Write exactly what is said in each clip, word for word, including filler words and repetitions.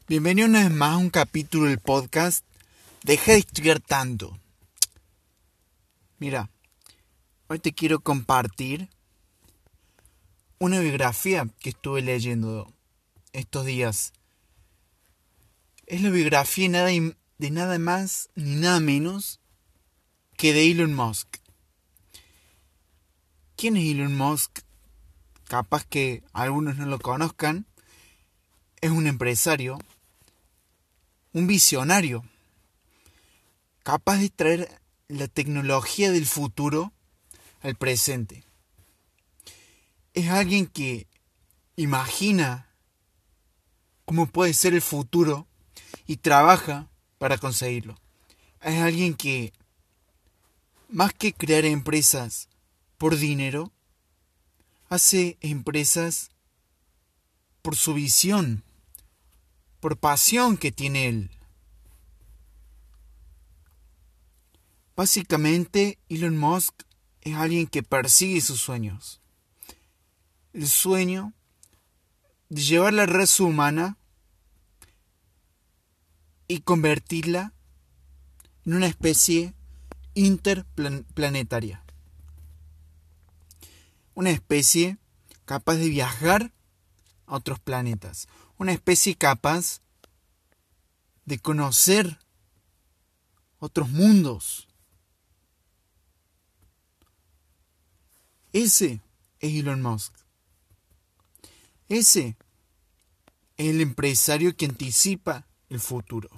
Bienvenido una vez más a un capítulo del podcast Deja de estudiar tanto. Mira, hoy te quiero compartir una biografía que estuve leyendo estos días. Es la biografía de nada, de nada más ni nada menos que de Elon Musk. ¿Quién es Elon Musk? Capaz que algunos no lo conozcan. Es un empresario, un visionario, capaz de traer la tecnología del futuro al presente. Es alguien que imagina cómo puede ser el futuro y trabaja para conseguirlo. Es alguien que, más que crear empresas por dinero, hace empresas por su visión, por pasión que tiene él. Básicamente, Elon Musk es alguien que persigue sus sueños. El sueño de llevar la raza humana y convertirla en una especie interplanetaria. Una especie capaz de viajar a otros planetas. Una especie capaz de conocer otros mundos. Ese es Elon Musk. Ese es el empresario que anticipa el futuro.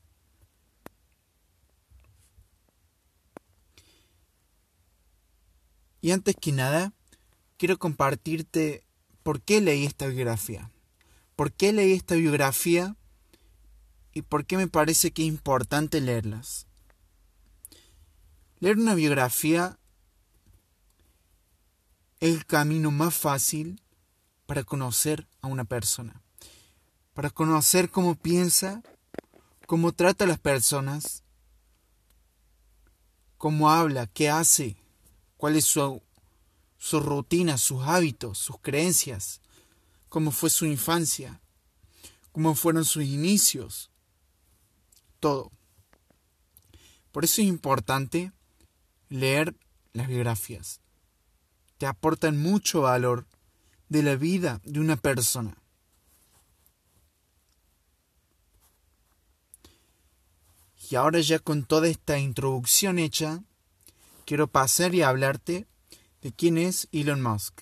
Y antes que nada, quiero compartirte por qué leí esta biografía. ¿Por qué leí esta biografía? ¿Y por qué me parece que es importante leerlas? Leer una biografía es el camino más fácil para conocer a una persona. Para conocer cómo piensa, cómo trata a las personas, cómo habla, qué hace, cuál es su, su rutina, sus hábitos, sus creencias, cómo fue su infancia, cómo fueron sus inicios, todo. Por eso es importante leer las biografías. Te aportan mucho valor de la vida de una persona. Y ahora ya con toda esta introducción hecha, quiero pasar y hablarte de quién es Elon Musk.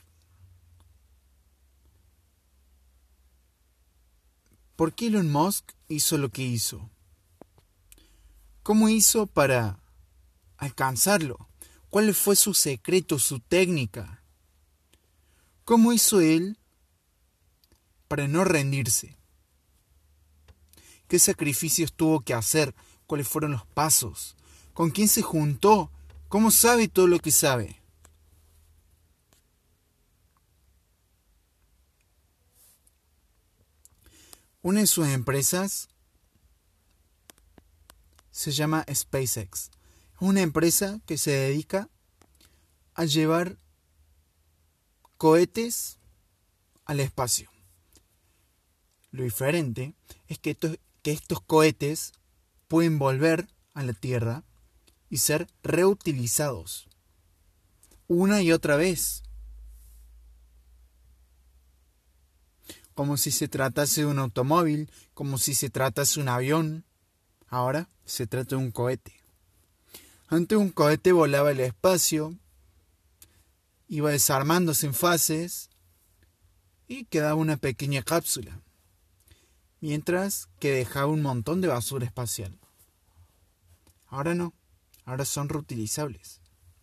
¿Por qué Elon Musk hizo lo que hizo? ¿Cómo hizo para alcanzarlo? ¿Cuál fue su secreto, su técnica? ¿Cómo hizo él para no rendirse? ¿Qué sacrificios tuvo que hacer? ¿Cuáles fueron los pasos? ¿Con quién se juntó? ¿Cómo sabe todo lo que sabe? Una de sus empresas se llama SpaceX. Es una empresa que se dedica a llevar cohetes al espacio. Lo diferente es que estos, que estos cohetes pueden volver a la Tierra y ser reutilizados una y otra vez. Como si se tratase de un automóvil, como si se tratase de un avión. Ahora se trata de un cohete. Antes un cohete volaba al espacio, iba desarmándose en fases y quedaba una pequeña cápsula, mientras que dejaba un montón de basura espacial. Ahora no, ahora son reutilizables.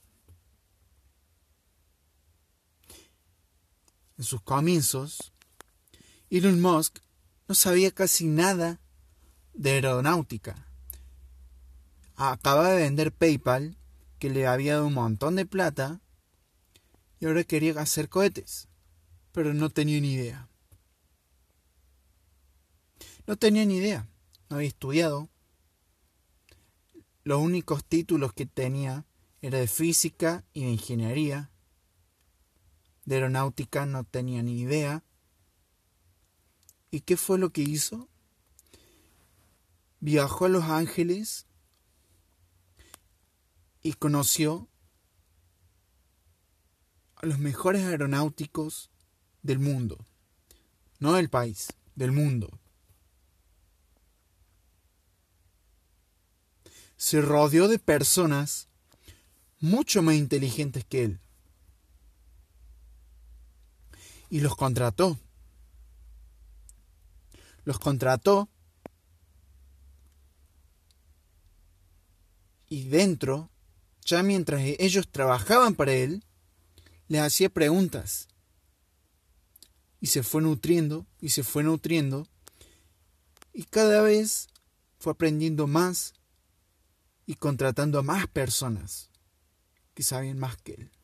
En sus comienzos, Elon Musk no sabía casi nada de aeronáutica. Acababa de vender PayPal, que le había dado un montón de plata, y ahora quería hacer cohetes, pero no tenía ni idea. No tenía ni idea, no había estudiado. Los únicos títulos que tenía eran de física y de ingeniería. De aeronáutica no tenía ni idea. ¿Y qué fue lo que hizo? viajó a Los Ángeles y conoció a los mejores aeronáuticos del mundo. No del país, del mundo. Se rodeó de personas mucho más inteligentes que él. Y los contrató. Los contrató. Y dentro, ya mientras ellos trabajaban para él, les hacía preguntas. Y se fue nutriendo, y se fue nutriendo. Y cada vez fue aprendiendo más y contratando a más personas que sabían más que él.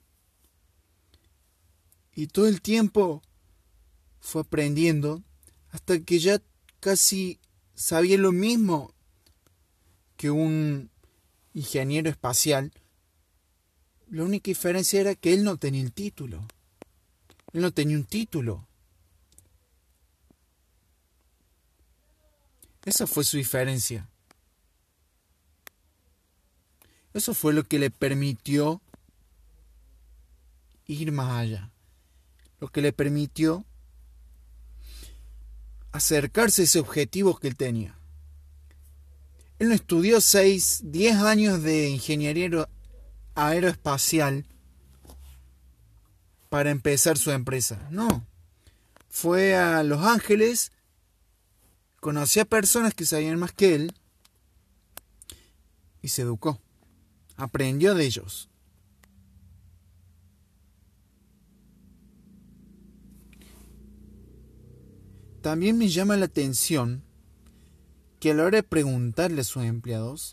Y todo el tiempo fue aprendiendo hasta que ya casi sabía lo mismo que un ingeniero espacial. La única diferencia era que él no tenía el título. Él no tenía un título. Esa fue su diferencia. Eso fue lo que le permitió ir más allá. Lo que le permitió acercarse a ese objetivo que él tenía. Él no estudió seis, diez años de ingeniería aeroespacial para empezar su empresa. No. Fue a Los Ángeles, conoció a personas que sabían más que él y se educó. Aprendió de ellos. También me llama la atención que a la hora de preguntarle a sus empleados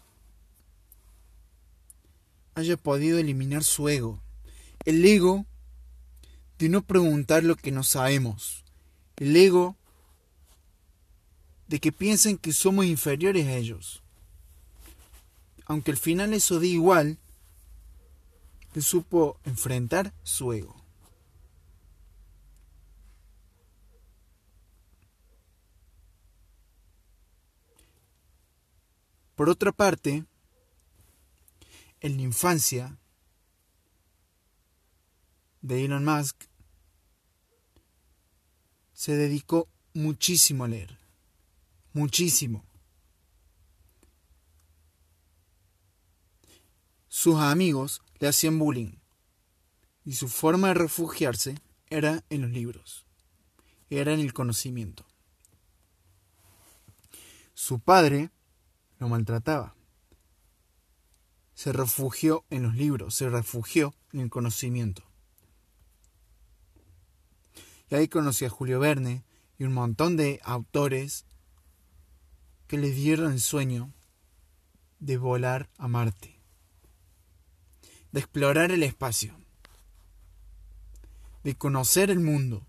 haya podido eliminar su ego. El ego de no preguntar lo que no sabemos. El ego de que piensen que somos inferiores a ellos. Aunque al final eso da igual, él supo enfrentar su ego. Por otra parte, en la infancia de Elon Musk, se dedicó muchísimo a leer. Muchísimo. Sus amigos le hacían bullying. Y su forma de refugiarse era en los libros. Era en el conocimiento. Su padre lo maltrataba. Se refugió en los libros, se refugió en el conocimiento. Y ahí conoció a Julio Verne y un montón de autores que le dieron el sueño de volar a Marte, de explorar el espacio, de conocer el mundo.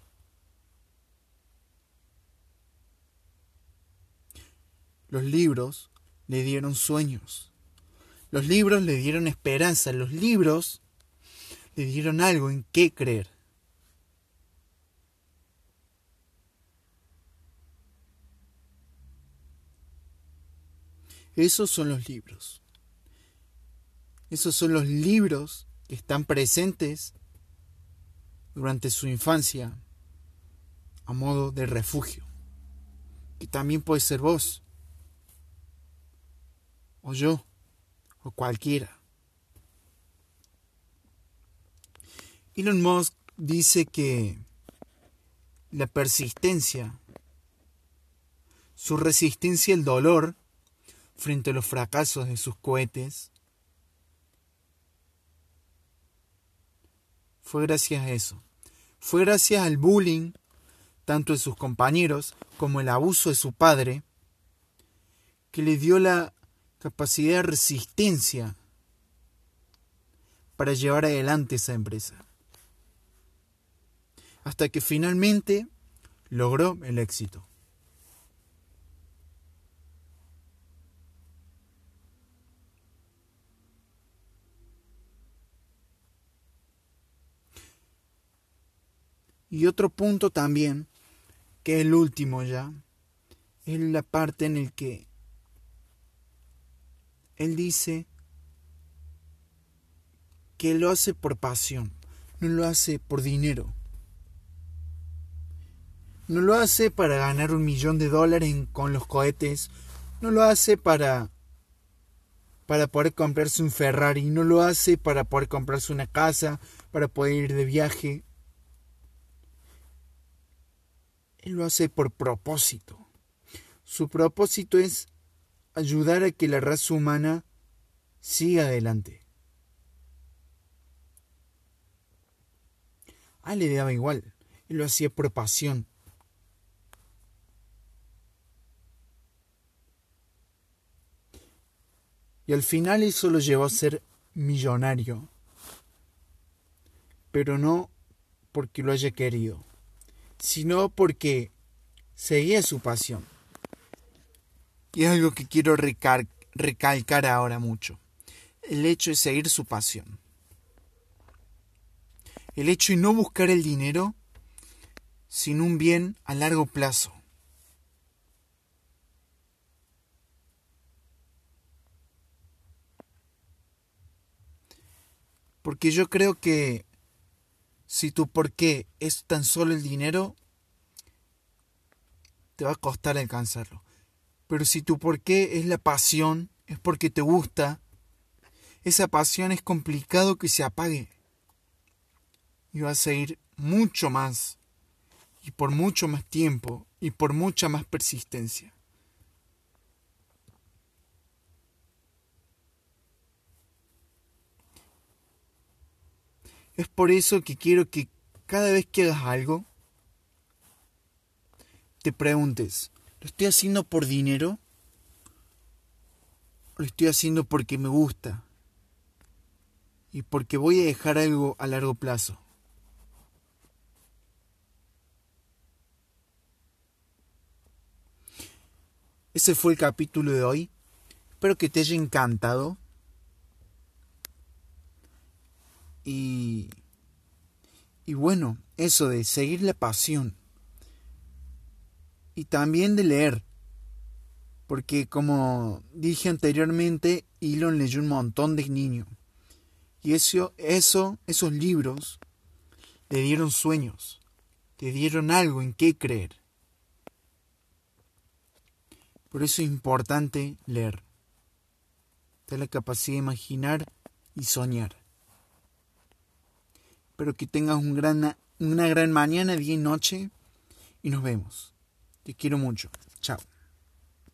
Los libros le dieron sueños. Los libros le dieron esperanza. Los libros le dieron algo en qué creer. Esos son los libros. Esos son los libros que están presentes durante su infancia a modo de refugio. Que también puede ser vos, o yo, o cualquiera. Elon Musk dice que la persistencia, su resistencia al dolor frente a los fracasos de sus cohetes, fue gracias a eso. Fue gracias al bullying, tanto de sus compañeros como el abuso de su padre, que le dio la capacidad de resistencia para llevar adelante esa empresa. Hasta que finalmente logró el éxito. Y otro punto también, que es el último ya, es la parte en el que él dice que lo hace por pasión, no lo hace por dinero. No lo hace para ganar un millón de dólares con los cohetes, no lo hace para, para poder comprarse un Ferrari, no lo hace para poder comprarse una casa, para poder ir de viaje. Él lo hace por propósito. Su propósito es ayudar a que la raza humana siga adelante. A él le daba igual, él lo hacía por pasión. Y al final eso lo llevó a ser millonario. Pero no porque lo haya querido, sino porque seguía su pasión. Y es algo que quiero recal- recalcar ahora mucho. El hecho de seguir su pasión. El hecho de no buscar el dinero, sino un bien a largo plazo. Porque yo creo que si tu por qué es tan solo el dinero, te va a costar alcanzarlo. Pero si tu por qué es la pasión, es porque te gusta, esa pasión es complicado que se apague. Y vas a ir mucho más, y por mucho más tiempo, y por mucha más persistencia. Es por eso que quiero que cada vez que hagas algo, te preguntes, ¿lo estoy haciendo por dinero? ¿O lo estoy haciendo porque me gusta? Y porque voy a dejar algo a largo plazo. Ese fue el capítulo de hoy. Espero que te haya encantado. Y, y bueno, eso de seguir la pasión. Y también de leer. Porque como dije anteriormente, Elon leyó un montón de niños. Y eso, eso, esos libros le dieron sueños. Le dieron algo en qué creer. Por eso es importante leer. Tener la capacidad de imaginar y soñar. Espero que tengas un gran, una gran mañana, día y noche. Y nos vemos. Te quiero mucho. Chao.